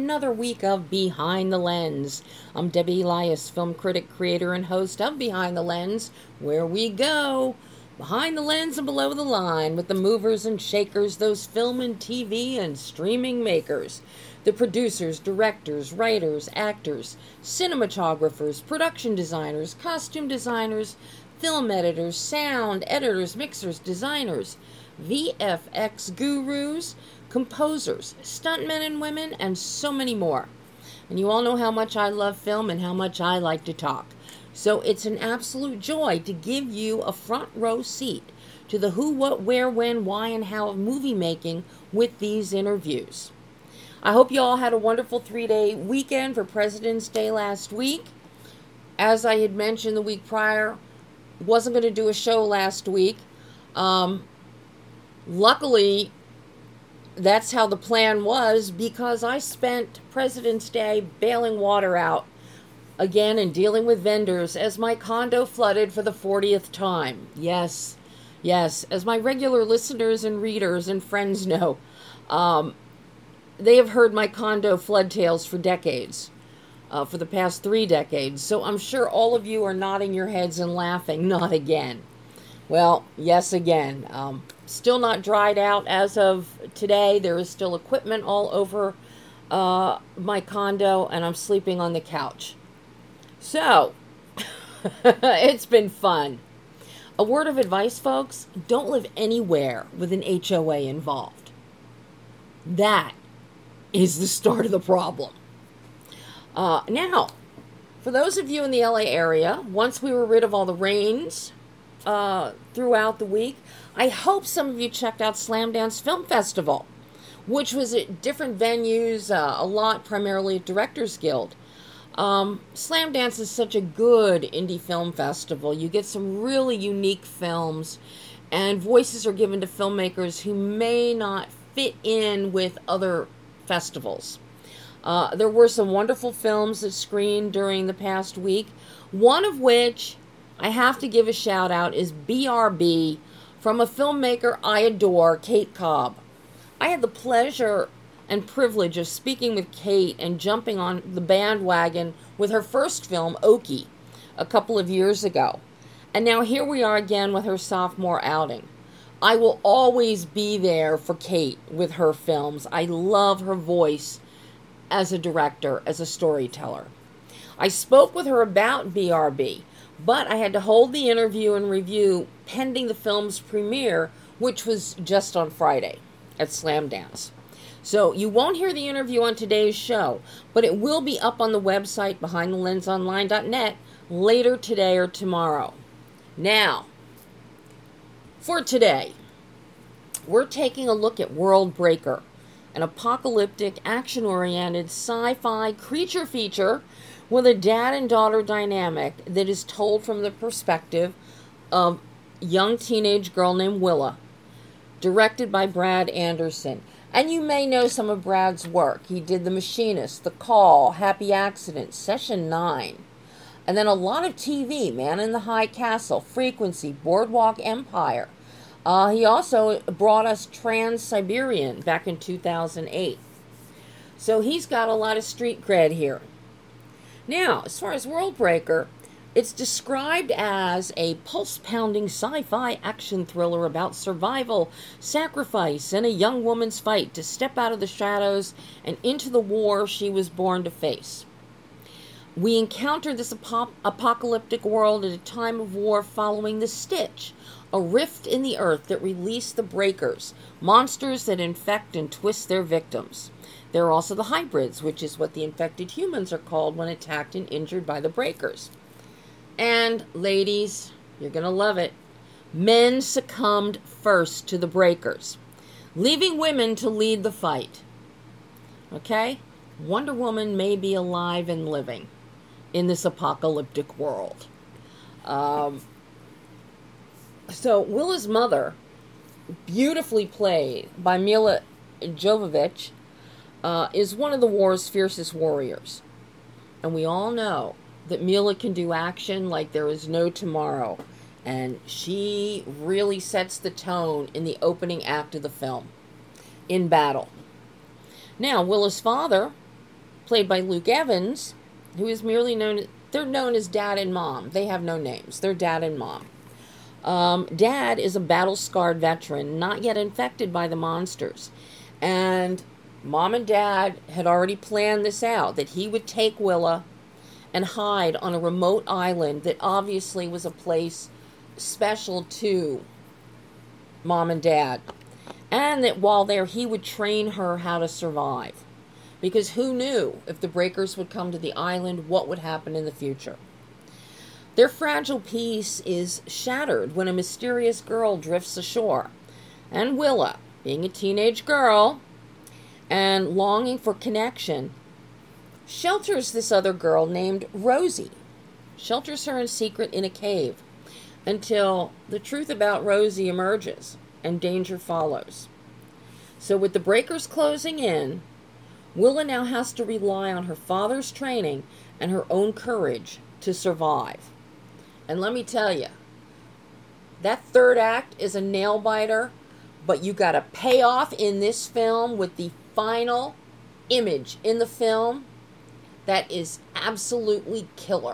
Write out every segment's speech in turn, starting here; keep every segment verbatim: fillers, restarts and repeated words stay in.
another week of Behind the Lens. I'm Debbie Elias, film critic, creator, and host of Behind the Lens, where we go behind the lens and below the line with the movers and shakers, those film and T V and streaming makers, the producers, directors, writers, actors, cinematographers, production designers, costume designers, film editors, sound editors, mixers, designers, V F X gurus, composers, stuntmen and women, and so many more. And you all know how much I love film and how much I like to talk. So it's an absolute joy to give you a front row seat to the who, what, where, when, why, and how of movie making with these interviews. I hope you all had a wonderful three-day weekend for President's Day last week. As I had mentioned the week prior, wasn't going to do a show last week. Um, luckily, that's how the plan was, because I spent President's Day bailing water out again and dealing with vendors as my condo flooded for the fortieth time. Yes, yes, as my regular listeners and readers and friends know, um, they have heard my condo flood tales for decades. Uh, for the past three decades. So I'm sure all of you are nodding your heads and laughing. Not again. Well, yes, again. Um, still not dried out as of today. There is still equipment all over uh, my condo, and I'm sleeping on the couch. So, it's been fun. A word of advice, folks. Don't live anywhere with an H O A involved. That is the start of the problem. Uh, now, for those of you in the L A area, once we were rid of all the rains uh, throughout the week, I hope some of you checked out Slamdance Film Festival, which was at different venues, uh, a lot primarily at Directors Guild. Um, Slamdance is such a good indie film festival. You get some really unique films, and voices are given to filmmakers who may not fit in with other festivals. Uh, there were some wonderful films that screened during the past week, one of which I have to give a shout out is B R B from a filmmaker I adore, Kate Cobb. I had the pleasure and privilege of speaking with Kate and jumping on the bandwagon with her first film, Okie, a couple of years ago. And now here we are again with her sophomore outing. I will always be there for Kate with her films. I love her voice as a director, as a storyteller. I spoke with her about B R B, but I had to hold the interview and review pending the film's premiere, which was just on Friday at Slamdance. So you won't hear the interview on today's show, but it will be up on the website behind the lens online dot net later today or tomorrow. Now, for today, we're taking a look at World Breaker, an apocalyptic, action-oriented sci-fi creature feature with a dad and daughter dynamic that is told from the perspective of a young teenage girl named Willa, directed by Brad Anderson. And you may know some of Brad's work. He did The Machinist, The Call, Happy Accident, Session nine. And then a lot of T V, Man in the High Castle, Frequency, Boardwalk Empire. Uh, he also brought us Trans-Siberian back in two thousand eight. So he's got a lot of street cred here. Now, as far as World Breaker, it's described as a pulse-pounding sci-fi action thriller about survival, sacrifice, and a young woman's fight to step out of the shadows and into the war she was born to face. We encounter this ap- apocalyptic world at a time of war following the Stitch, a rift in the earth that released the Breakers, monsters that infect and twist their victims. There are also the hybrids, which is what the infected humans are called when attacked and injured by the Breakers. And, ladies, you're going to love it, men succumbed first to the Breakers, leaving women to lead the fight. Okay? Wonder Woman may be alive and living in this apocalyptic world. Um... So, Willa's mother, beautifully played by Milla Jovovich, uh, is one of the war's fiercest warriors. And we all know that Milla can do action like there is no tomorrow. And she really sets the tone in the opening act of the film, in battle. Now, Willa's father played by Luke Evans, who is merely known, they're known as Dad and Mom. They have no names. They're Dad and Mom. Um, Dad is a battle-scarred veteran, not yet infected by the monsters. And Mom and Dad had already planned this out, that he would take Willa and hide on a remote island that obviously was a place special to Mom and Dad. And that while there, he would train her how to survive. Because who knew if the breakers would come to the island, what would happen in the future? Their fragile peace is shattered when a mysterious girl drifts ashore. And Willa, being a teenage girl and longing for connection, shelters this other girl named Rosie. Shelters her in secret in a cave until the truth about Rosie emerges and danger follows. So with the breakers closing in, Willa now has to rely on her father's training and her own courage to survive. And let me tell you, that third act is a nail biter, but you got a payoff in this film with the final image in the film that is absolutely killer.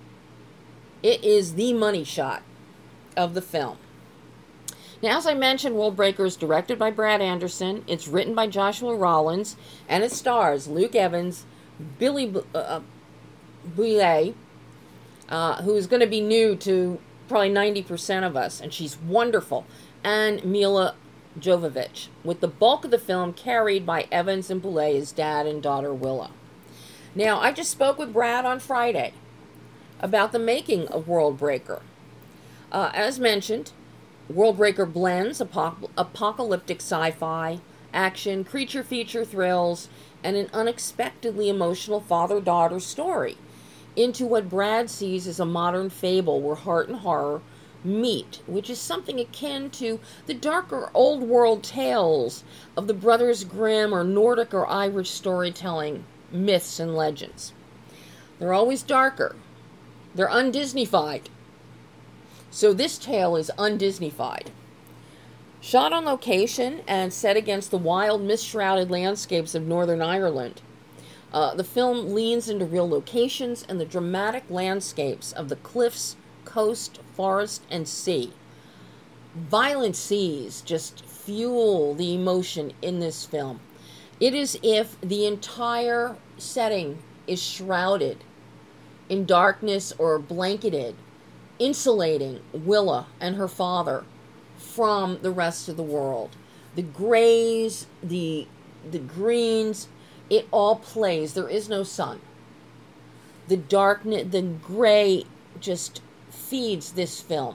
It is the money shot of the film. Now, as I mentioned, World Breaker is directed by Brad Anderson. It's written by Joshua Rollins, and it stars Luke Evans, Billy uh, Bouillet, uh, who is going to be new to probably ninety percent of us, and she's wonderful, and Mila Jovovich, with the bulk of the film carried by Evans and Bouillet as dad and daughter Willa. Now, I just spoke with Brad on Friday about the making of World Breaker. Uh, as mentioned, World Breaker blends apoc- apocalyptic sci-fi, action, creature feature thrills, and an unexpectedly emotional father-daughter story into what Brad sees as a modern fable where heart and horror meet, which is something akin to the darker old world tales of the Brothers Grimm or Nordic or Irish storytelling myths and legends. They're always darker. They're un-Disneyfied. So this tale is un-Disneyfied. Shot on location and set against the wild, mist-shrouded landscapes of Northern Ireland, uh, the film leans into real locations and the dramatic landscapes of the cliffs, coast, forest, and sea. Violent seas just fuel the emotion in this film. It is as if the entire setting is shrouded in darkness or blanketed, insulating Willa and her father from the rest of the world. The grays, the the greens, it all plays. There is no sun. The darkness, the gray just feeds this film.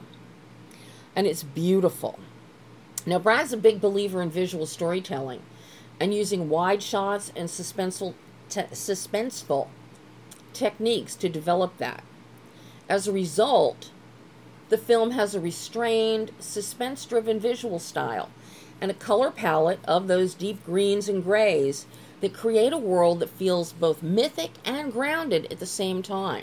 And it's beautiful. Now, Brad's a big believer in visual storytelling and using wide shots and suspenseful, te- suspenseful techniques to develop that. As a result, the film has a restrained, suspense-driven visual style and a color palette of those deep greens and grays that create a world that feels both mythic and grounded at the same time.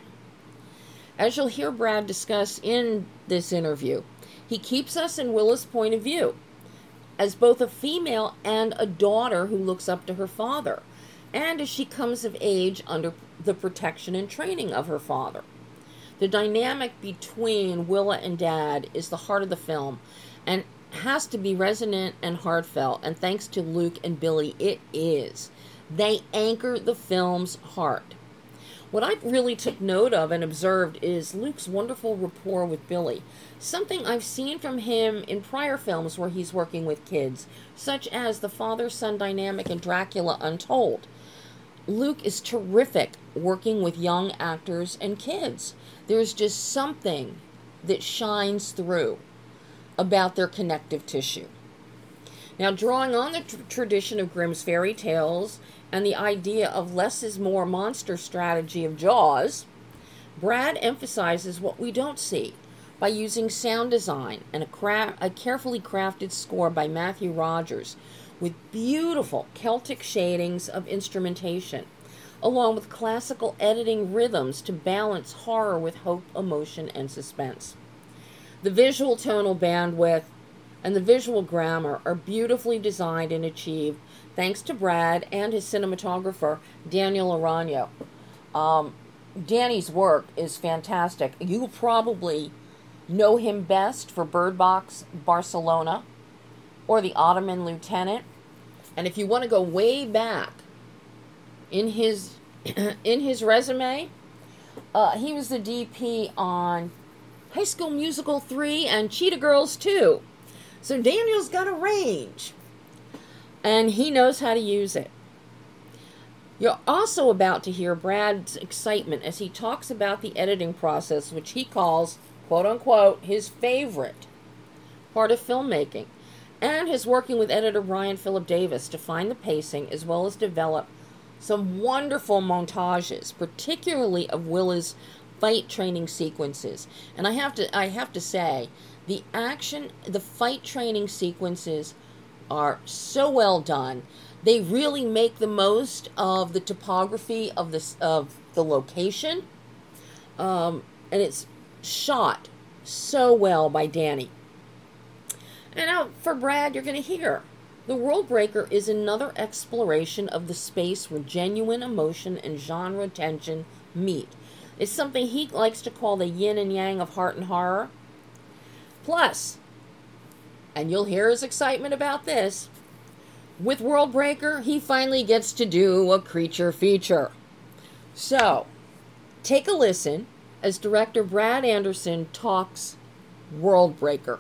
As you'll hear Brad discuss in this interview, he keeps us in Willa's point of view as both a female and a daughter who looks up to her father, and as she comes of age under the protection and training of her father. The dynamic between Willa and Dad is the heart of the film and has to be resonant and heartfelt, and thanks to Luke and Billy, it is. They anchor the film's heart. What I really took note of and observed is Luke's wonderful rapport with Billy, something I've seen from him in prior films where he's working with kids, such as the father-son dynamic in Dracula Untold. Luke is terrific working with young actors and kids. There's just something that shines through about their connective tissue. Now, drawing on the tr- tradition of Grimm's fairy tales and the idea of less is more monster strategy of Jaws, Brad emphasizes what we don't see by using sound design and a, cra- a carefully crafted score by Matthew Rogers with beautiful Celtic shadings of instrumentation, along with classical editing rhythms to balance horror with hope, emotion, and suspense. The visual tonal bandwidth and the visual grammar are beautifully designed and achieved thanks to Brad and his cinematographer, Daniel Arano. Um, Danny's work is fantastic. You probably know him best for Bird Box Barcelona or The Ottoman Lieutenant. And if you want to go way back in his in his resume, uh, he was the D P on High School Musical three and Cheetah Girls two. So Daniel's got a range, and he knows how to use it. You're also about to hear Brad's excitement as he talks about the editing process, which he calls, quote-unquote, his favorite part of filmmaking, and his working with editor Brian Philip Davis to find the pacing as well as develop some wonderful montages, particularly of Willa's fight training sequences. And I have to I have to say, the action, the fight training sequences are so well done. They really make the most of the topography of this of the location, um, and it's shot so well by Danny. And now for Brad, you're going to hear The World Breaker is another exploration of the space where genuine emotion and genre tension meet. It's something he likes to call the yin and yang of heart and horror. Plus, and you'll hear his excitement about this, with World Breaker, he finally gets to do a creature feature. So, take a listen as director Brad Anderson talks World Breaker.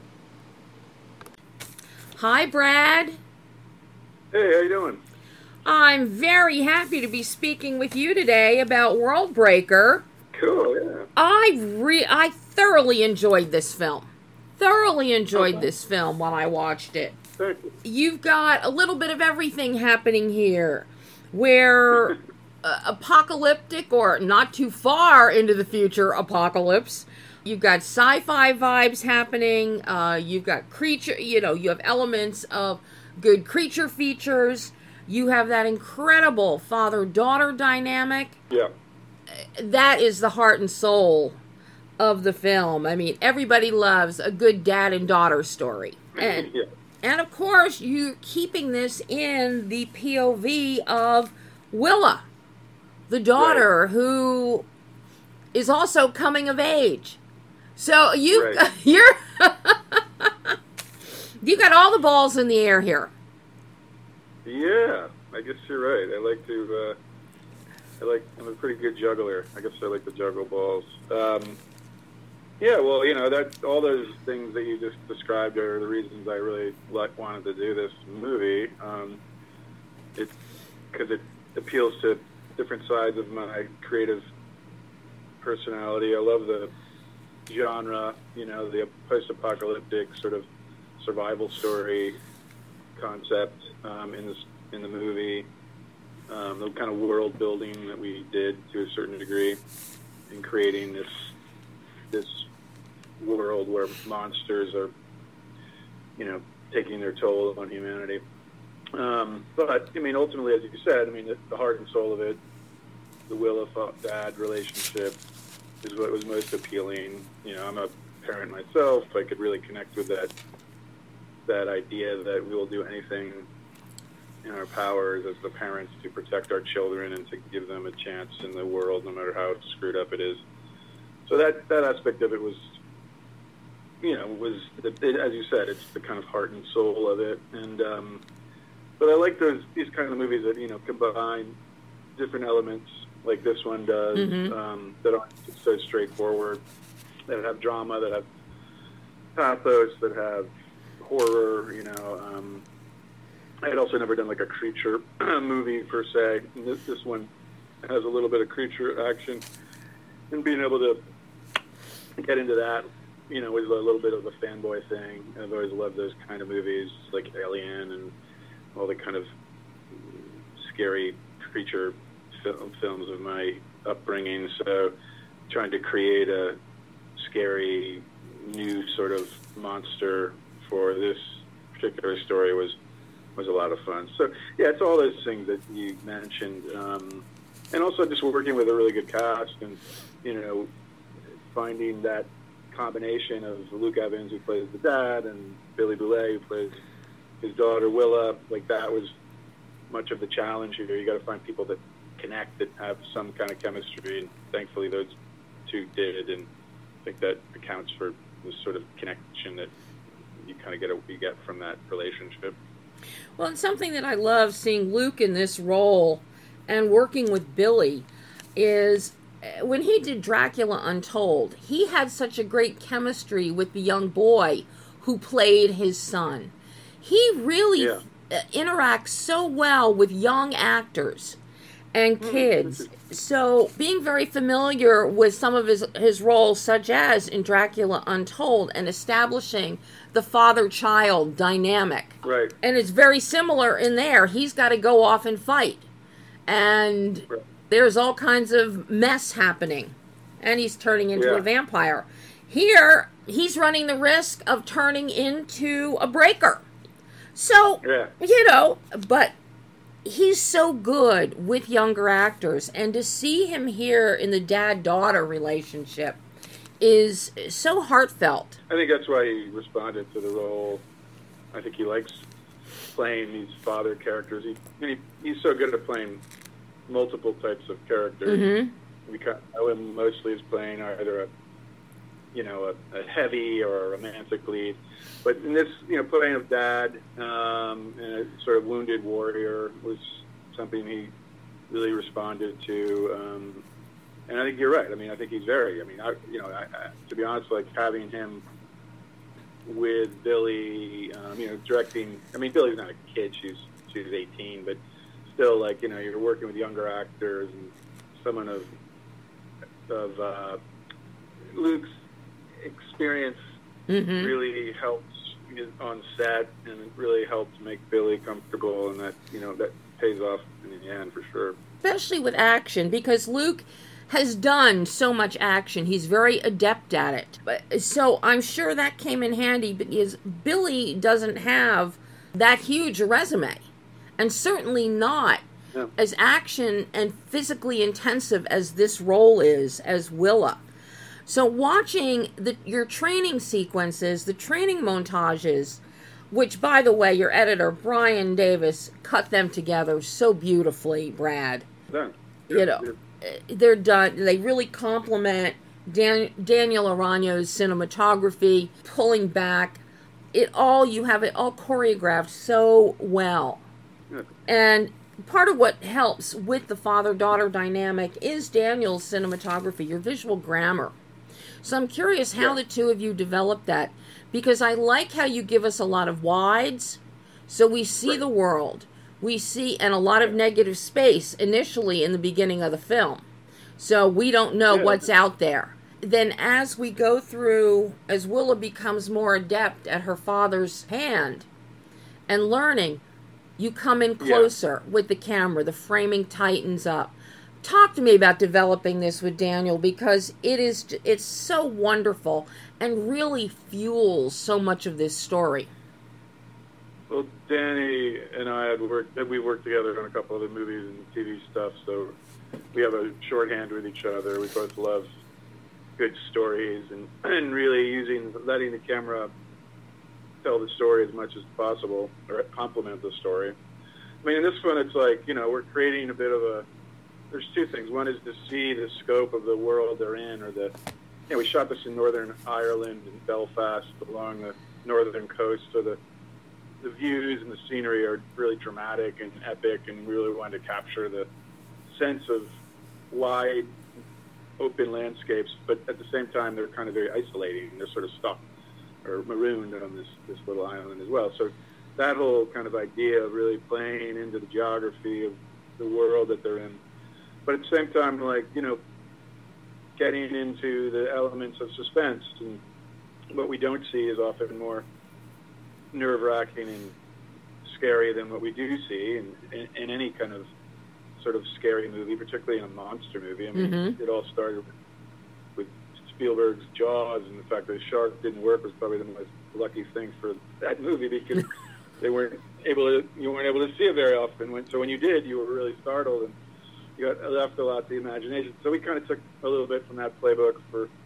Hi, Brad. Hey, how you doing? I'm very happy to be speaking with you today about World Breaker. Cool, yeah. I re- I thoroughly enjoyed this film. Thoroughly enjoyed Okay. this film while I watched it. Thank you. You've got a little bit of everything happening here, where uh, apocalyptic or not too far into the future apocalypse. You've got sci-fi vibes happening. Uh, you've got creature, you know, you have elements of good creature features. You have that incredible father-daughter dynamic. Yeah. That is the heart and soul of the film. I mean, everybody loves a good dad and daughter story. And yeah. And of course, you're keeping this in the P O V of Willa, the daughter, right, who is also coming of age. So you, right. you're, you got all the balls in the air here. Yeah, I guess you're right. I like to, uh, I like, I'm a pretty good juggler. I guess I like to juggle balls. Um, Yeah, well, you know, that all those things that you just described are the reasons I really like, wanted to do this movie. Um, it's because it appeals to different sides of my creative personality. I love the genre, you know, the post-apocalyptic sort of survival story concept um, in this in the movie. Um, the kind of world building that we did to a certain degree in creating this this. world where monsters are, you know, taking their toll on humanity. Um, but, I mean, ultimately, as you said, I mean, the, the heart and soul of it, the Willa-dad relationship is what was most appealing. You know, I'm a parent myself. I could really connect with that that idea that we will do anything in our powers as the parents to protect our children and to give them a chance in the world, no matter how screwed up it is. So that, that aspect of it was, you know, was, it, as you said, it's the kind of heart and soul of it. And, um, but I like those, these kind of movies that, you know, combine different elements like this one does, mm-hmm. um, that aren't so straightforward, that have drama, that have pathos, that have horror, you know. Um, I had also never done like a creature movie per se. And this, this one has a little bit of creature action, and being able to get into that, you know, was a little bit of a fanboy thing. I've always loved those kind of movies, like Alien and all the kind of scary creature film, films of my upbringing. So trying to create a scary new sort of monster for this particular story was was a lot of fun. So yeah, it's all those things that you mentioned, um, and also just working with a really good cast and, you know, finding that combination of Luke Evans, who plays the dad, and Billy Boulay, who plays his daughter Willa. Like, that was much of the challenge here. You got to find people that connect, that have some kind of chemistry, and thankfully those two did, and I think that accounts for the sort of connection that you kind of get a, you get from that relationship. Well, and something that I love seeing Luke in this role and working with Billy is when he did Dracula Untold, he had such a great chemistry with the young boy who played his son. He really Yeah. interacts so well with young actors and kids. So being very familiar with some of his, his roles, such as in Dracula Untold, and establishing the father-child dynamic. Right. And it's very similar in there. He's got to go off and fight. And Right. there's all kinds of mess happening. And he's turning into Yeah. a vampire. Here, he's running the risk of turning into a breaker. So, Yeah. you know, but he's so good with younger actors. And to see him here in the dad-daughter relationship is so heartfelt. I think that's why he responded to the role. I think he likes playing these father characters. He, he he's so good at playing multiple types of characters. Mm-hmm. We kind of know him mostly as playing either a, you know, a, a heavy or a romantic lead. But in this, you know, playing of dad um, and a sort of wounded warrior was something he really responded to. Um, and I think you're right. I mean, I think he's very. I mean, I, you know, I, I, to be honest, like having him with Billy, um, you know, directing. I mean, Billy's not a kid; she's she's eighteen, but still, like, you know, you're working with younger actors and someone of of uh, Luke's experience Mm-hmm. really helps on set, and it really helps make Billy comfortable, and that, you know, that pays off in the end for sure. Especially with action, because Luke has done so much action. He's very adept at it. But, so I'm sure that came in handy, because Billy doesn't have that huge a resume, and certainly not Yeah. as action and physically intensive as this role is as Willa. So watching the, your training sequences, the training montages, which, by the way, your editor, Brian Davis, cut them together so beautifully, Brad. Done. You know, they're done. They really complement Dan, Daniel Arano's cinematography, pulling back. It all, you have it all choreographed so well. Yeah. And part of what helps with the father-daughter dynamic is Daniel's cinematography, your visual grammar. So I'm curious how Yeah. the two of you developed that, because I like how you give us a lot of wides, so we see Right. the world. We see, and a lot of negative space initially in the beginning of the film. So we don't know Yeah. what's out there. Then as we go through, as Willa becomes more adept at her father's hand and learning, you come in closer with the camera, the framing tightens up. Talk to me about developing this with Daniel, because it is it's so wonderful and really fuels so much of this story. Well, Danny and I had worked, we worked together on a couple other movies and T V stuff, so we have a shorthand with each other. We both love good stories, and, and really using, letting the camera tell the story as much as possible, or complement the story. I mean, in this one, it's like, you know, we're creating a bit of a, there's two things. One is to see the scope of the world they're in, or the, you know, we shot this in Northern Ireland and Belfast along the northern coast, so the the views and the scenery are really dramatic and epic, and really wanted to capture the sense of wide, open landscapes, but at the same time, they're kind of very isolating. They're sort of stuck or marooned on this, this little island as well. So that whole kind of idea of really playing into the geography of the world that they're in, but at the same time, like, you know, getting into the elements of suspense. And what we don't see is often more nerve-wracking and scary than what we do see in, in, in any kind of sort of scary movie, particularly in a monster movie. I mean, Mm-hmm. it all started with, with Spielberg's Jaws, and the fact that the shark didn't work was probably the most lucky thing for that movie, because they weren't able to, you weren't able to see it very often. When, so when you did, you were really startled, and you got left a lot to the imagination. So we kind of took a little bit from that playbook for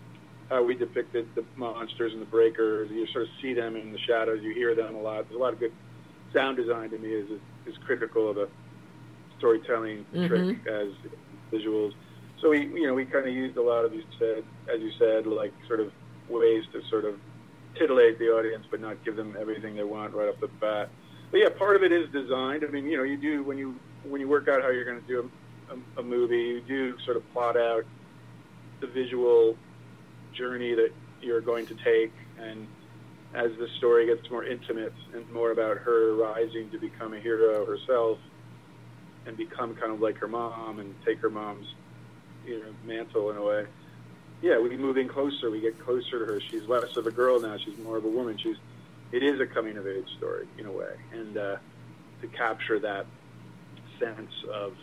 how we depicted the monsters and the breakers. You sort of see them in the shadows. You hear them a lot. There's a lot of good sound design to me is is critical of a storytelling mm-hmm. trick as visuals. So we, you know, we kind of used a lot of, you said, as you said, like sort of ways to sort of titillate the audience, but not give them everything they want right off the bat. But yeah, part of it is designed. I mean, you know, you do when you when you work out how you're going to do a, a, a movie, you do sort of plot out the visual journey that you're going to take, and as the story gets more intimate and more about her rising to become a hero herself and become kind of like her mom and take her mom's, you know, mantle in a way. Yeah, we move in closer. We get closer to her. She's less of a girl now. She's more of a woman. She's. It is a coming of age story in a way, and uh, to capture that sense of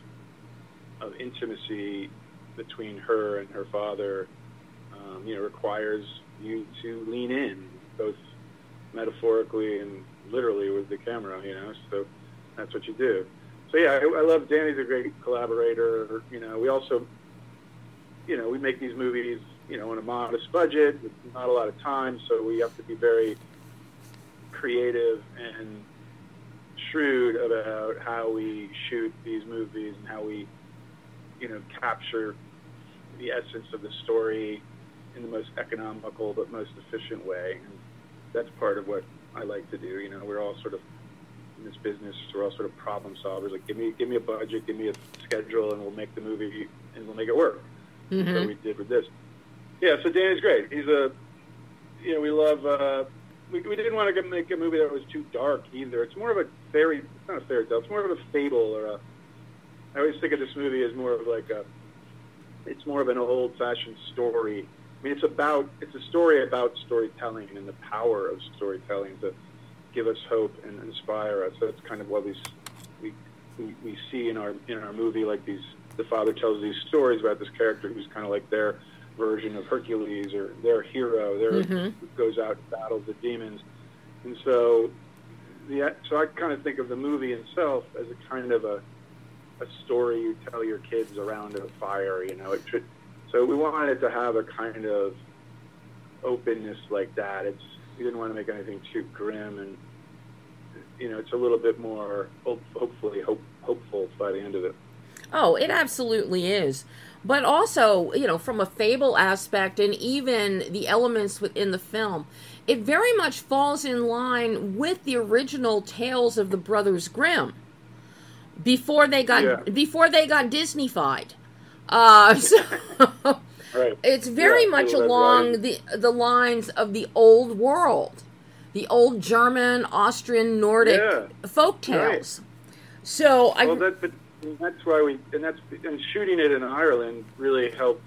of intimacy between her and her father, um, you know, requires you to lean in, both metaphorically and literally with the camera. You know, so that's what you do. So yeah, I, I love Danny's a great collaborator. You know, we also, you know, we make these movies, you know, on a modest budget with not a lot of time, so we have to be very creative and shrewd about how we shoot these movies and how we, you know, capture the essence of the story in the most economical but most efficient way. And that's part of what I like to do. You know, we're all sort of in this business, we're all sort of problem solvers. Like, give me, give me a budget, give me a schedule, and we'll make the movie and we'll make it work. Mm-hmm. So we did with this. Yeah, so Danny's great. He's a, you know, we love. Uh, we, we didn't want to make a movie that was too dark either. It's more of a fairy, it's not a fairy tale. It's more of a fable or a. I always think of this movie as more of like a. It's more of an old-fashioned story. I mean, it's about. It's a story about storytelling and the power of storytelling to give us hope and inspire us. So that's kind of what we we we, we see in our in our movie, like these. The father tells these stories about this character who's kind of like their version of Hercules or their hero, their mm-hmm. who goes out and battles the demons. And so, the so I kind of think of the movie itself as a kind of a a story you tell your kids around a fire. You know, it should. So we wanted it to have a kind of openness like that. It's we didn't want to make anything too grim, and you know, it's a little bit more hope, hopefully hope, hopeful by the end of it. Oh, it absolutely is. But also, you know, from a fable aspect and even the elements within the film, it very much falls in line with the original tales of the Brothers Grimm before they got yeah. before they got Disney-fied. Uh, so right. It's very yeah, much so along right. the the lines of the old world, the old German, Austrian, Nordic yeah. folk tales. Right. So I. Well, that, but that's why we and that's and shooting it in Ireland really helped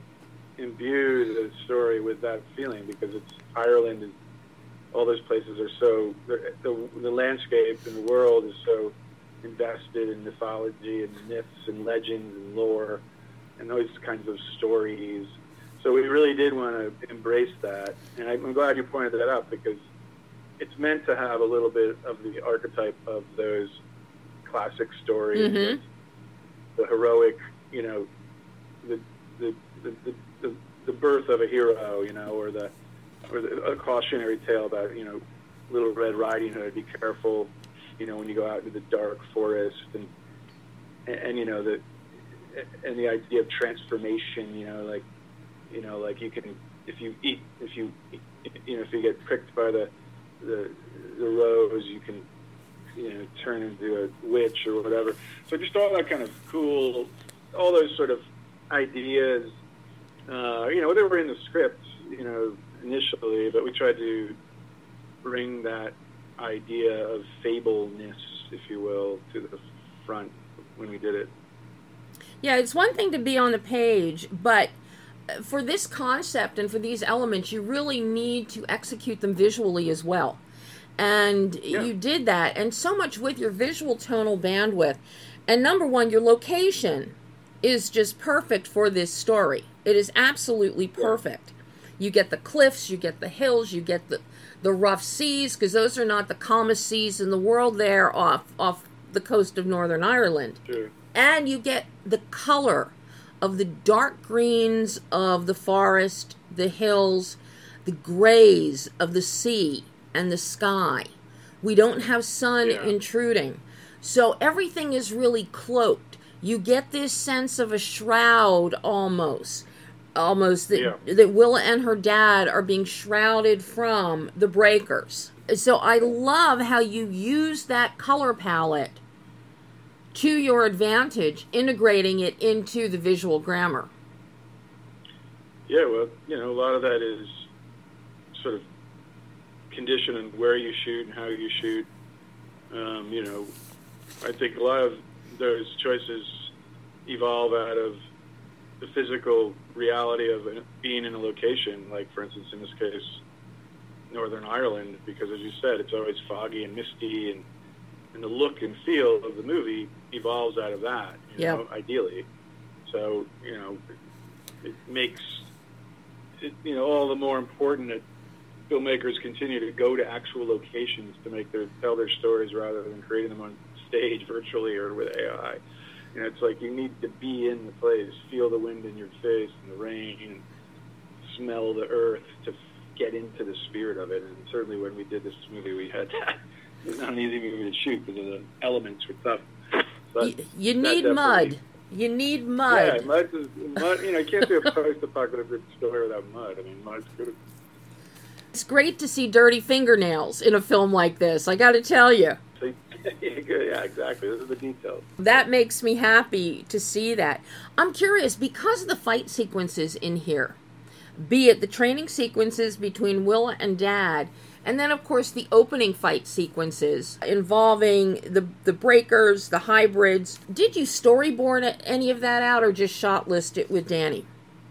imbue the story with that feeling, because it's Ireland and all those places are so the the, the landscape and the world is so invested in mythology and myths and legends and lore and those kinds of stories. So we really did want to embrace that, and I'm glad you pointed that out, because it's meant to have a little bit of the archetype of those classic stories, mm-hmm. the heroic, you know, the the, the the the the birth of a hero, you know, or the or the, a cautionary tale about, you know, Little Red Riding Hood, be careful, you know, when you go out into the dark forest, and and, and you know the and the idea of transformation, you know, like you know, like you can if you eat if you you know if you get pricked by the the the rose, you can, you know, turn into a witch or whatever. So just all that kind of cool, all those sort of ideas, uh, you know, they were in the script, you know, initially, but we tried to bring that idea of fableness, if you will, to the front when we did it. Yeah, it's one thing to be on the page, but for this concept and for these elements, you really need to execute them visually as well. And yeah. you did that, and so much with your visual tonal bandwidth. And number one, your location is just perfect for this story. It is absolutely perfect. You get the cliffs, you get the hills, you get the, the rough seas, because those are not the calmest seas in the world there off, off the coast of Northern Ireland. Sure. And you get the color of the dark greens of the forest, the hills, the grays of the sea and the sky. We don't have sun Yeah. intruding. So everything is really cloaked. You get this sense of a shroud almost. Almost that, Yeah. that Willa and her dad are being shrouded from the breakers. So I love how you use that color palette to your advantage, integrating it into the visual grammar. Yeah, well, you know, a lot of that is sort of condition and where you shoot and how you shoot. Um, you know, I think a lot of those choices evolve out of the physical reality of being in a location, like, for instance, in this case, Northern Ireland, because, as you said, it's always foggy and misty, and, and the look and feel of the movie evolves out of that, you Yep. know, ideally. So, you know, it, it makes it, you know, all the more important that filmmakers continue to go to actual locations to make their tell their stories rather than creating them on stage virtually or with A I. You know, it's like you need to be in the place, feel the wind in your face and the rain, and smell the earth to get into the spirit of it. And certainly when we did this movie, we had that. It was not an easy movie to shoot because the elements were tough. But You, you that need definitely- mud. You need mud. Yeah, mud is mud. You know, you can't do a post-apocalyptic story without mud. I mean, mud's good. It's great to see dirty fingernails in a film like this, I gotta tell you. Yeah, exactly. Those are the details. That makes me happy to see that. I'm curious, because of the fight sequences in here, be it the training sequences between Willa and Dad, and then, of course, the opening fight sequences involving the, the breakers, the hybrids, did you storyboard any of that out or just shot list it with Danny?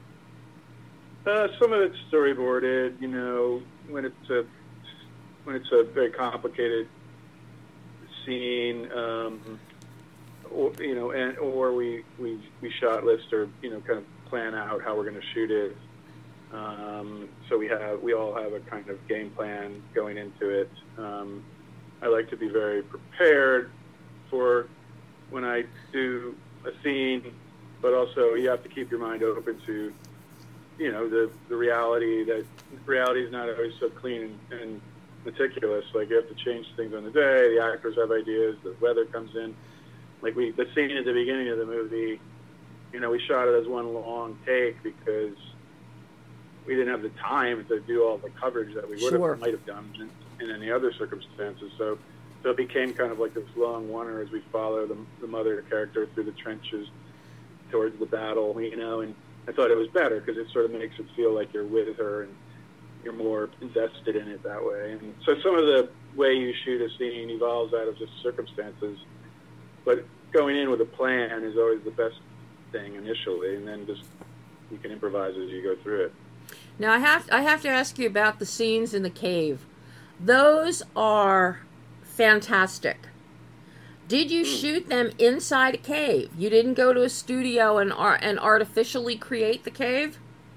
Uh, some of it's storyboarded. You know, when it's a when it's a very complicated scene, um, or, you know, and or we, we we shot list or you know kind of plan out how we're going to shoot it. Um, so we have we all have a kind of game plan going into it. Um, I like to be very prepared for when I do a scene, but also you have to keep your mind open to, you know, the, the reality that reality is not always so clean and, and meticulous. Like you have to change things on the day. The actors have ideas. The weather comes in. Like we, the scene at the beginning of the movie, you know, we shot it as one long take because we didn't have the time to do all the coverage that we would Sure. have might have done in, in any other circumstances. So, so it became kind of like this long one as we follow the, the mother character through the trenches towards the battle, you know, and I thought it was better because it sort of makes it feel like you're with her and you're more invested in it that way. And so some of the way you shoot a scene evolves out of just circumstances, but going in with a plan is always the best thing initially, and then just you can improvise as you go through it. Now, I have I have to ask you about the scenes in the cave. Those are fantastic. Did you shoot them inside a cave? You didn't go to a studio and ar- and artificially create the cave?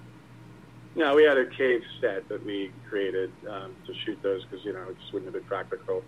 No, we had a cave set that we created um, to shoot those because, you know, it just wouldn't have been practical.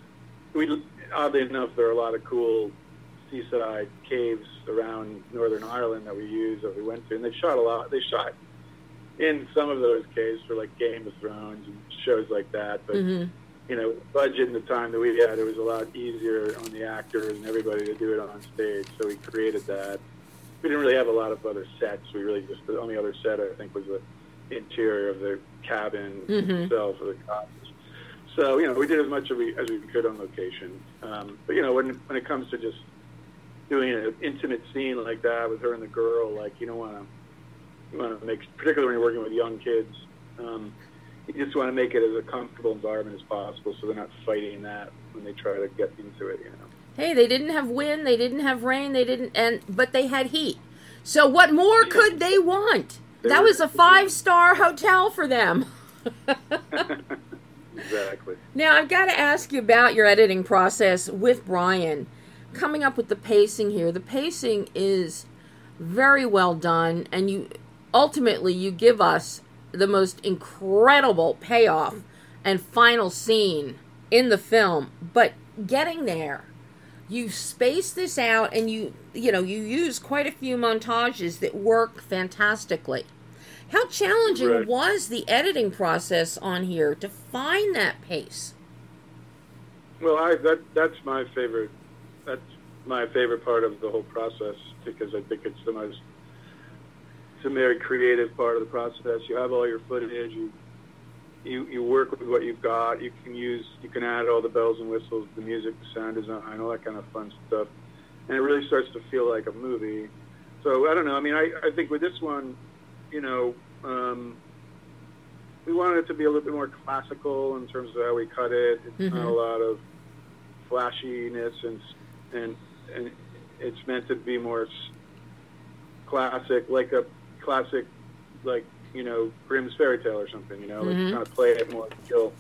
We, oddly enough, there are a lot of cool seaside caves around Northern Ireland that we use, that we went to, and they shot a lot. They shot in some of those caves for, like, Game of Thrones and shows like that, but, Mm-hmm. you know, budget and the time that we had, it was a lot easier on the actors and everybody to do it on stage, so we created that. We didn't really have a lot of other sets. We really just, the only other set, I think, was the interior of the cabin Mm-hmm. itself, or the cottage. So, you know, we did as much as we, as we could on location. Um, but, you know, when when it comes to just doing an intimate scene like that with her and the girl, like, you don't want to, you want to make, particularly when you're working with young kids, um, you just want to make it as a comfortable environment as possible so they're not fighting that when they try to get into it, you know. Hey, they didn't have wind, they didn't have rain, they didn't, and but they had heat. So what more could they want? That was a five-star hotel for them. Exactly. Now, I've got to ask you about your editing process with Brian. Coming up with the pacing here. The pacing is very well done, and you ultimately you give us the most incredible payoff and final scene in the film. But getting there, you space this out, and you you know you use quite a few montages that work fantastically. How challenging Right. was the editing process on here to find that pace? Well, I that that's my favorite. That's my favorite part of the whole process, because I think it's the most. It's a very creative part of the process. You have all your footage. You you you work with what you've got. You can use. You can add all the bells and whistles, the music, the sound design, all that kind of fun stuff, and it really starts to feel like a movie. So I don't know. I mean, I I think with this one, you know. Um, we wanted it to be a little bit more classical in terms of how we cut it. It's Mm-hmm. not a lot of flashiness, and and and it's meant to be more s- classic, like a classic, like you know, Grimm's fairy tale or something. You know, Mhm. like kind of play it more skill.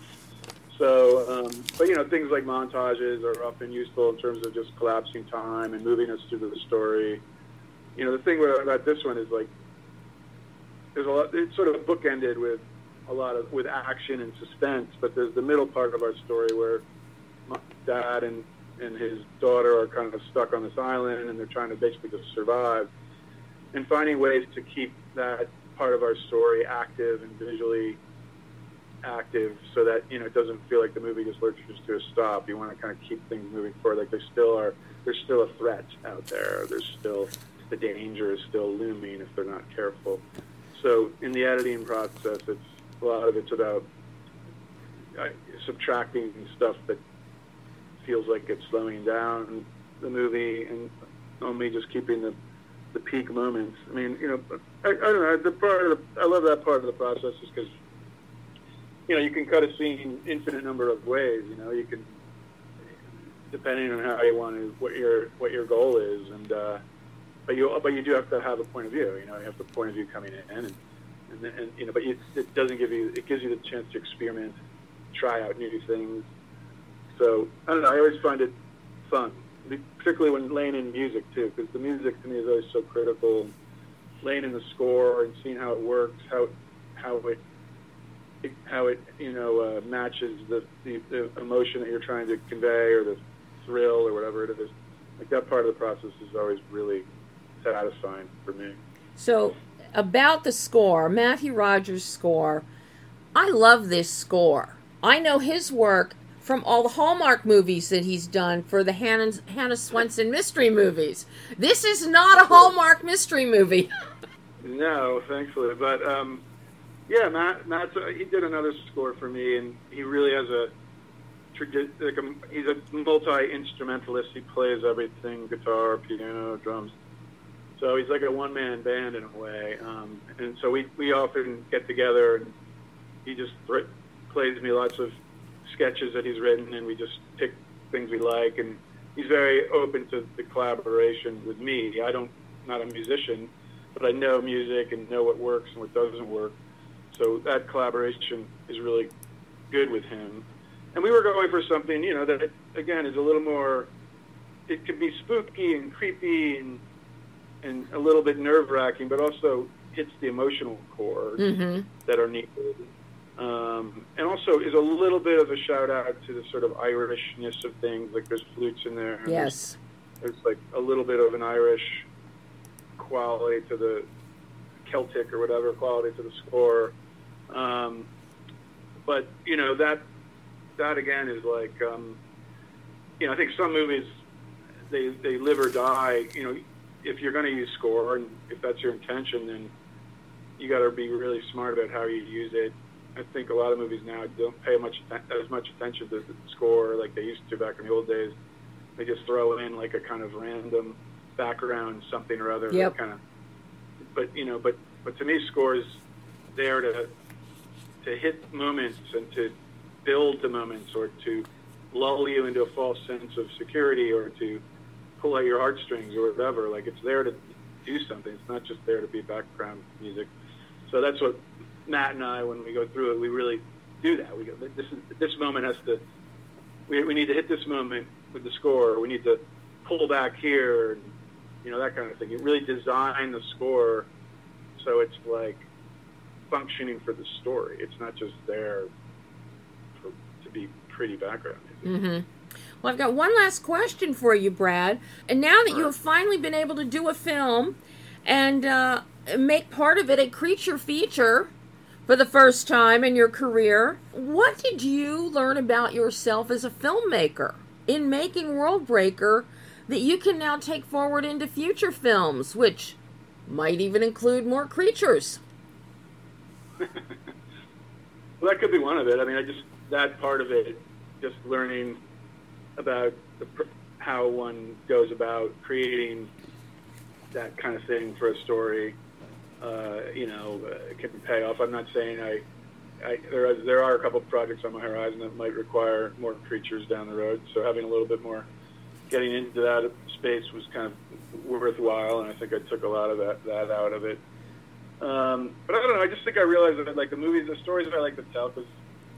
So, um, but you know, things like montages are often useful in terms of just collapsing time and moving us through the story. You know, the thing about this one is like. There's a lot. It's sort of bookended with a lot of with action and suspense, but there's the middle part of our story where my dad and and his daughter are kind of stuck on this island, and they're trying to basically just survive, and finding ways to keep that part of our story active and visually active, so that you know it doesn't feel like the movie just lurches to a stop. You want to kind of keep things moving forward, like there still are. There's still a threat out there. There's still the danger is still looming if they're not careful. So in the editing process, it's a lot of it's about uh, subtracting stuff that feels like it's slowing down the movie, and only just keeping the the peak moments. I mean, you know, I, I don't know. The part of the, I love that part of the process is because you know you can cut a scene infinite number of ways. You know, you can depending on how you want to, what your what your goal is, and. Uh, But you, but you do have to have a point of view. You know, you have the point of view coming in, and, and, and you know, but you, it doesn't give you, it gives you the chance to experiment, try out new things. So I don't know. I always find it fun, particularly when laying in music too, because the music to me is always so critical. Laying in the score and seeing how it works, how how it, it how it you know uh, matches the, the the emotion that you're trying to convey, or the thrill, or whatever it is. Like that part of the process is always really satisfying for me. So, about the score, Matthew Rogers' score, I love this score. I know his work from all the Hallmark movies that he's done for the Hannah, Hannah Swenson mystery movies. This is not a Hallmark mystery movie. No, thankfully. But, um, yeah, Matt, Matt's, uh, he did another score for me, and he really has a, like a he's a multi-instrumentalist. He plays everything, guitar, piano, drums. So he's like a one-man band in a way. Um, and so we, we often get together, and he just th- plays me lots of sketches that he's written, and we just pick things we like. And he's very open to the collaboration with me. I don't, not a musician, but I know music and know what works and what doesn't work. So that collaboration is really good with him. And we were going for something, you know, that, again, is a little more, it can be spooky and creepy and and a little bit nerve-wracking, but also hits the emotional chords Mm-hmm. that are needed. Um, and also is a little bit of a shout-out to the sort of Irishness of things, like there's flutes in there. And Yes. There's, there's like a little bit of an Irish quality to the Celtic or whatever quality to the score. Um, but, you know, that that again is like, um, you know, I think some movies, they, they live or die. You know, if you're going to use score, and if that's your intention, then you got to be really smart about how you use it. I think a lot of movies now don't pay much as much attention to the score like they used to back in the old days. They just throw in like a kind of random background something or other. Yep. Kind of, but you know, but but to me, score is there to to hit moments and to build the moments, or to lull you into a false sense of security, or to pull out your heartstrings or whatever. Like it's there to do something. It's not just there to be background music. So that's what Matt and I, when we go through it, we really do that. We go, this is this moment has to. We we need to hit this moment with the score. We need to pull back here, and, you know, that kind of thing. You really design the score so it's like functioning for the story. It's not just there for, to be pretty background music. Mm-hmm. Well, I've got one last question for you, Brad. And now that you have finally been able to do a film and uh, make part of it a creature feature for the first time in your career, what did you learn about yourself as a filmmaker in making Worldbreaker that you can now take forward into future films, which might even include more creatures? Well, that could be one of it. I mean, I just, that part of it, just learning about the, how one goes about creating that kind of thing for a story, uh, you know, uh, can pay off. I'm not saying I, I there, are, there are a couple of projects on my horizon that might require more creatures down the road, so having a little bit more, getting into that space was kind of worthwhile, and I think I took a lot of that, that out of it. Um, but I don't know, I just think I realized that, like, the movies, the stories that I like to tell, because,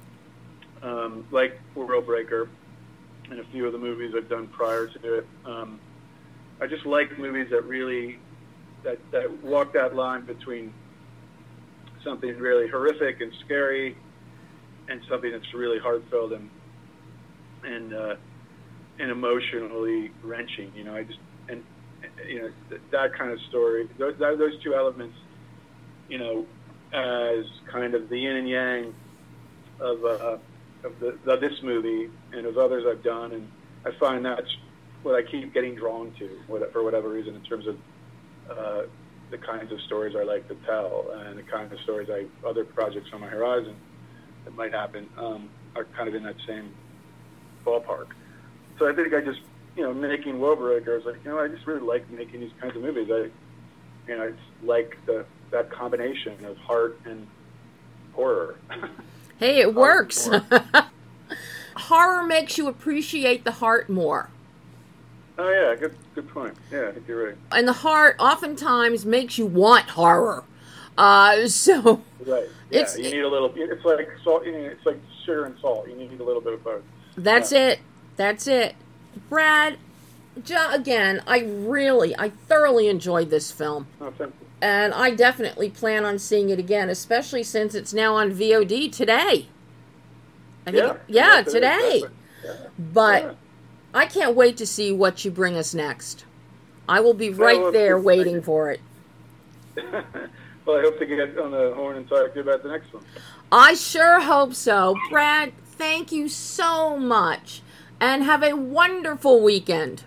um, like Worldbreaker, and a few of the movies I've done prior to it. Um, I just like movies that really, that, that walk that line between something really horrific and scary and something that's really heartfelt and, and, uh, and emotionally wrenching, you know, I just, and, you know, th- that kind of story, those, that, those two elements, you know, as kind of the yin and yang of, uh, of, the, of this movie and of others I've done, and I find that's what I keep getting drawn to, what, for whatever reason, in terms of uh, the kinds of stories I like to tell and the kinds of stories I, other projects on my horizon that might happen um, are kind of in that same ballpark. So I think I just, you know, making Worldbreaker, I was like, you know, I just really like making these kinds of movies. I, you know, it's like the that combination of heart and horror. Hey, it works. Horror makes you appreciate the heart more. Oh, yeah, good good point. Yeah, I think you're right. And the heart oftentimes makes you want horror. Uh, so right. Yeah, it's, you need a little, it's like salt, you know, it's like sugar and salt. You need a little bit of both. That's yeah. it. That's it. Brad, again, I really, I thoroughly enjoyed this film. Oh, thank you. And I definitely plan on seeing it again, especially since it's now on V O D today. I think, yeah, yeah, yeah today. Exactly. Yeah. But yeah. I can't wait to see what you bring us next. I will be right well, there well, waiting for it. Well, I hope to get on the horn and talk to you about the next one. I sure hope so. Brad, thank you so much. And have a wonderful weekend.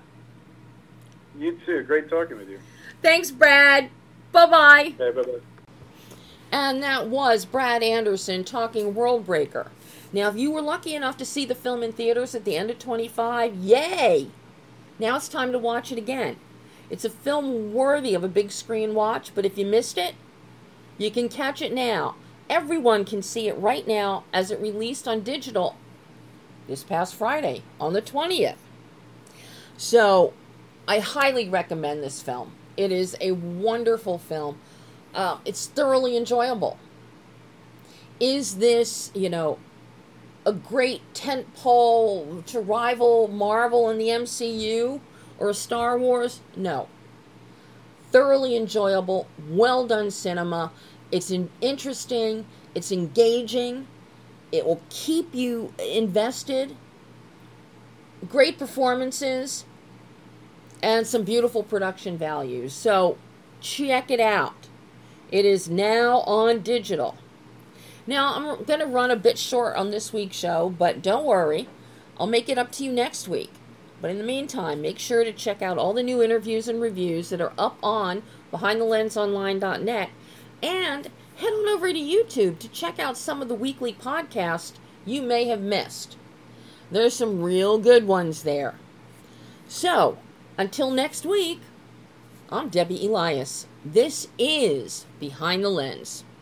You too. Great talking with you. Thanks, Brad. Bye-bye. Okay, bye-bye. And that was Brad Anderson talking Worldbreaker. Now, if you were lucky enough to see the film in theaters at the end of twenty-five, yay! Now it's time to watch it again. It's a film worthy of a big screen watch, but if you missed it, you can catch it now. Everyone can see it right now as it released on digital this past Friday on the twentieth. So, I highly recommend this film. It is a wonderful film. Uh, it's thoroughly enjoyable. Is this, you know, a great tentpole to rival Marvel in the M C U or Star Wars? No. Thoroughly enjoyable, well done cinema. It's in- interesting, it's engaging, it will keep you invested. Great performances and some beautiful production values. So check it out. It is now on digital. Now, I'm going to run a bit short on this week's show, but don't worry. I'll make it up to you next week. But in the meantime, make sure to check out all the new interviews and reviews that are up on behind the lens online dot net, and head on over to YouTube to check out some of the weekly podcasts you may have missed. There's some real good ones there. So, until next week, I'm Debbie Elias. This is Behind the Lens.